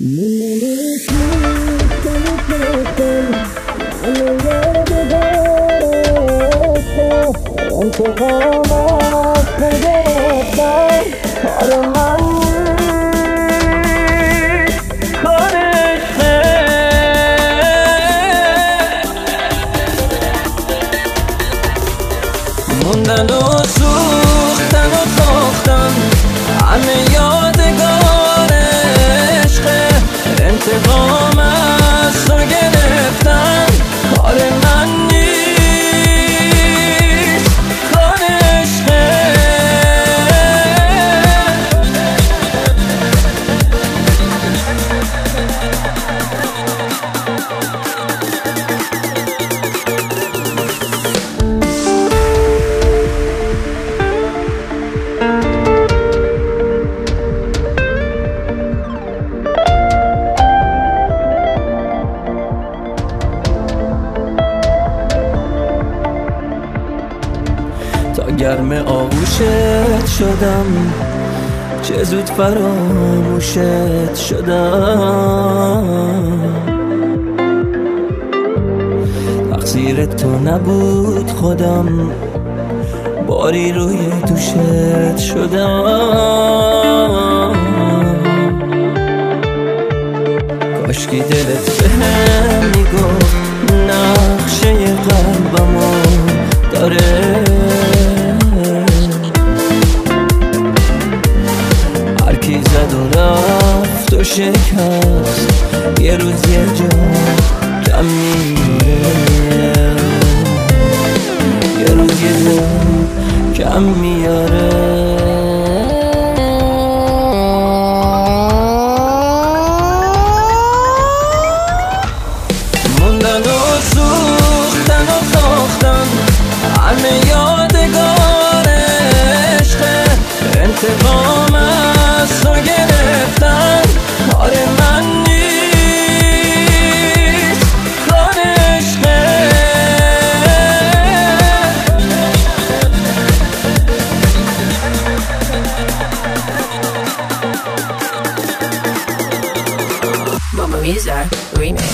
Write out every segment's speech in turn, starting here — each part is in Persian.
انتقام از تو گرفتم کار من کارشه موندن و سوختن و ساختن همه یادگار عشقه انتقام از تو گرفتن کار من تا گرم آغوشت شدم چه زود فراموشت شدم تقصیر تو نبود خودم باری روی دوشت شدم کاشکی دلت بهم میگفت نقشه قلبمو داره هرکی زد و رفت و شکست یه روز یه جا کم میاره یه روز یه جا کم میاره موندن و سوختن و ساختن همه یادگار عشقه انتقام از تو گرفتن کار من نیست کار عشقه Mama Misa Remix.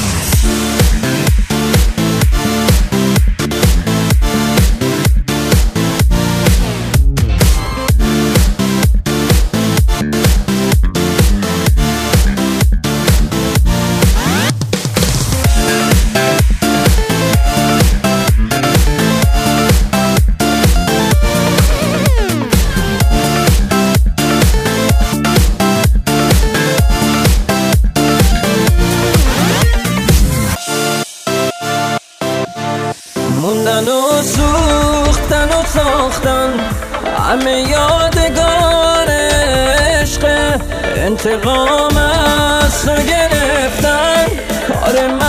موندن و سوختن و ساختن همه یادگار عشق انتقام از تو گرفتن کار من